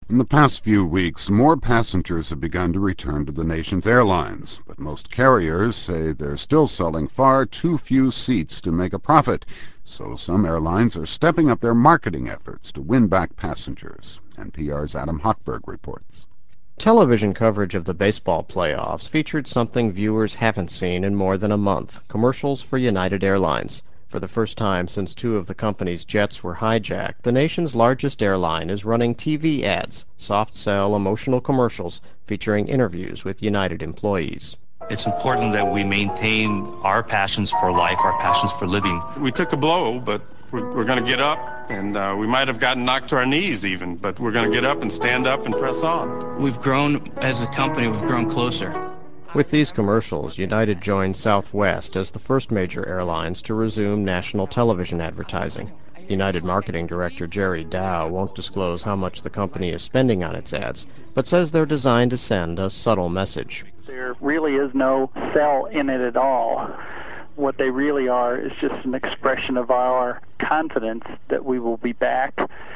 In the past few weeks, more passengers have begun to return to the nation's airlines, but most carriers say they're still selling far too few seats to make a profit, so some airlines are stepping up their marketing efforts to win back passengers. NPR's Adam Hochberg reports. Television coverage of the baseball playoffs featured something viewers haven't seen in more than a month: commercials for United Airlines. For the first time since two of the company's jets were hijacked, the nation's largest airline is running TV ads, soft-sell, emotional commercials featuring interviews with United employees. It's important that we maintain our passions for life, our passions for living. We took a blow, but we're going to get up, and we might have gotten knocked to our knees even, but we're going to get up and stand up and press on. We've grown as a company, we've grown closer. With these commercials, United joined Southwest as the first major airlines to resume national television advertising. United Marketing Director Jerry Dow won't disclose how much the company is spending on its ads, but says they're designed to send a subtle message. There really is no sell in it at all. What they really are is just an expression of our confidence that we will be back,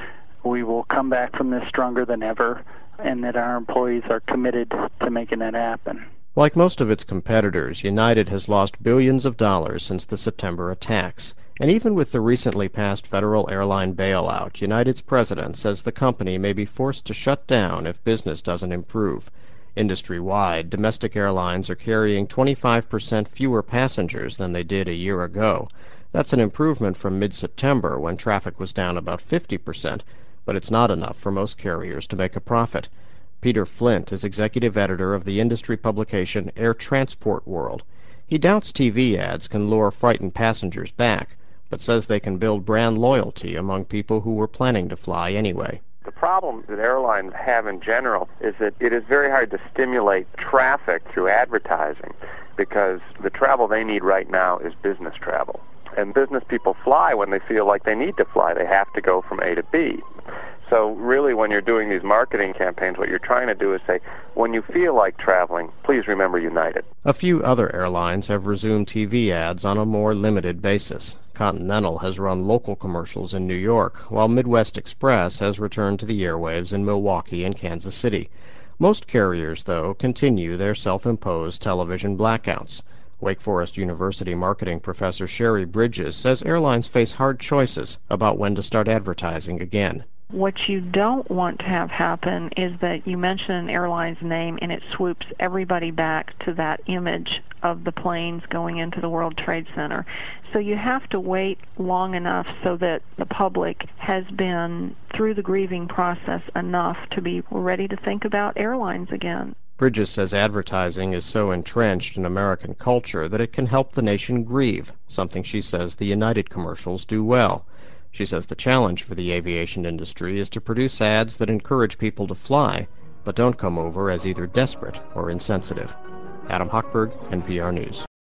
we will come back from this stronger than ever, and that our employees are committed to making that happen. Like most of its competitors, United has lost billions of dollars since the September attacks. And even with the recently passed federal airline bailout, United's president says the company may be forced to shut down if business doesn't improve. Industry-wide, domestic airlines are carrying 25% fewer passengers than they did a year ago. That's an improvement from mid-September, when traffic was down about 50%, but it's not enough for most carriers to make a profit. Peter Flint is executive editor of the industry publication Air Transport World. He doubts TV ads can lure frightened passengers back, but says they can build brand loyalty among people who were planning to fly anyway. The problem that airlines have in general is that it is very hard to stimulate traffic through advertising, because the travel they need right now is business travel. And business people fly when they feel like they need to fly. They have to go from A to B. So really, when you're doing these marketing campaigns, what you're trying to do is say, when you feel like traveling, please remember United. A few other airlines have resumed TV ads on a more limited basis. Continental has run local commercials in New York, while Midwest Express has returned to the airwaves in Milwaukee and Kansas City. Most carriers, though, continue their self-imposed television blackouts. Wake Forest University marketing professor Sherry Bridges says airlines face hard choices about when to start advertising again. What you don't want to have happen is that you mention an airline's name and it swoops everybody back to that image of the planes going into the World Trade Center. So you have to wait long enough so that the public has been through the grieving process enough to be ready to think about airlines again. Bridges says advertising is so entrenched in American culture that it can help the nation grieve, something she says the United commercials do well. She says the challenge for the aviation industry is to produce ads that encourage people to fly, but don't come over as either desperate or insensitive. Adam Hochberg, NPR News.